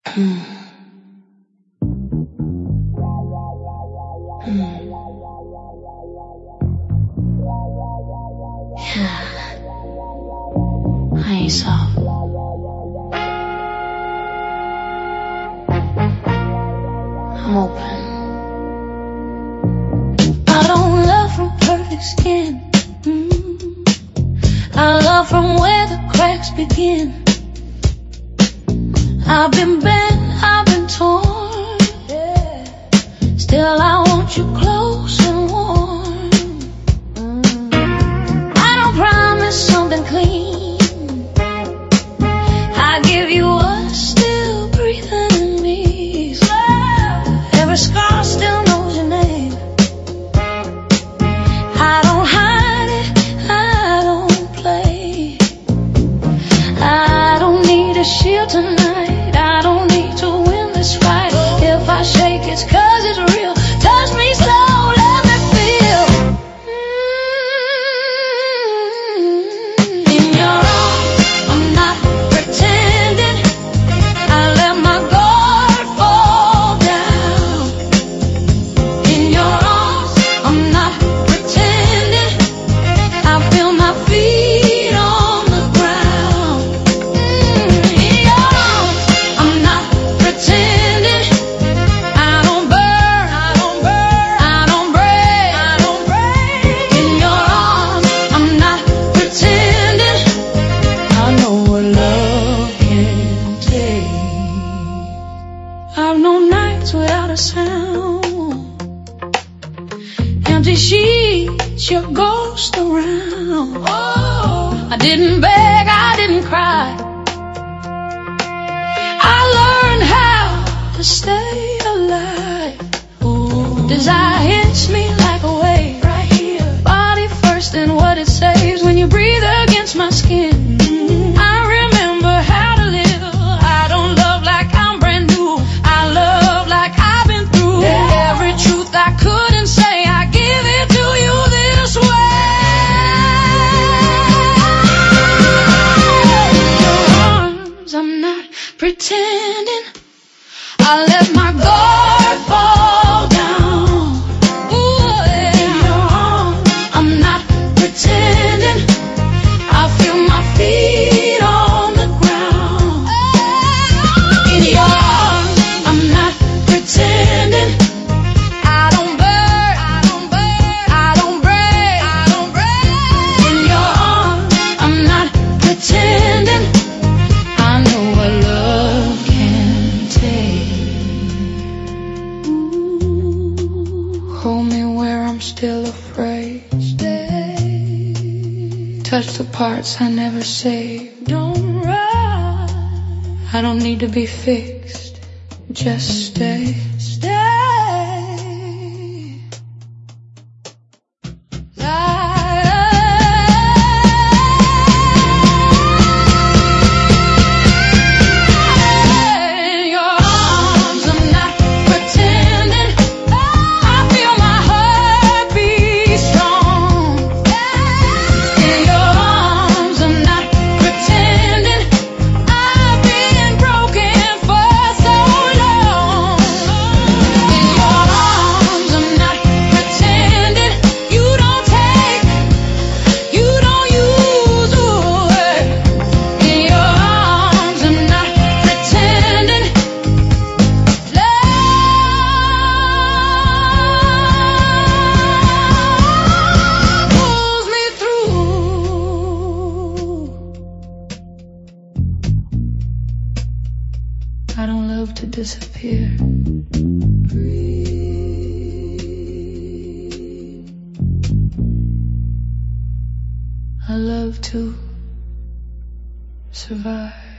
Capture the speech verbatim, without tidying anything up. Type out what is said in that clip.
Hmm. Hmm. Yeah. I ain't soft. I'm open. I don't love from perfect skin. Mm. I love from where the cracks begin. I've been bent, I've been torn, yeah. Still I want you close and warm. mm. I don't promise something clean. I give you what's still breathing in me. Every scar still knows your name. I don't hide it, I don't play. I don't need a shield tonight. Shake it's cause it's real. Touch me slow, let me feel. Mm-hmm. In your arms, I'm not pretending. I let my guard fall down. In your arms, I'm not pretending. I feel my feet on the ground. Mm-hmm. In your arms, I'm not pretending. I've known nights without a sound, empty sheets, your ghost around. Oh, I didn't beg, I didn't cry. I learned how to stay alive. Ooh, desire hits me like a wave right here. Body first and what it saves when you breathe against my skin. Mm-hmm. I remember how to live. I don't love like I'm brand new. I love like I've been through. Yeah. Every truth I couldn't say, I give it to you this way. In your arms, I'm not pretending. I let my guard fall down. Ooh, yeah. In your arms, I'm not pretending. I feel my feet on the ground. In your arms, I'm not pretending. I don't burn, I don't burn, I don't break, I don't break. In your arms, I'm not pretending. I know what love can take. Ooh, hold me where I'm still afraid. Stay. Touch the parts I never saved. Don't run. I don't need to be fixed. Just stay. Stay. In your arms, I'm not pretending. I feel my heart beat strong. In your arms, I'm not pretending. I've been broken for so long. In your arms, I'm not pretending. You don't take, you don't use away. In your arms, I'm not pretending. Love pulls me through. I don't love to disappear. Breathe. I love to survive.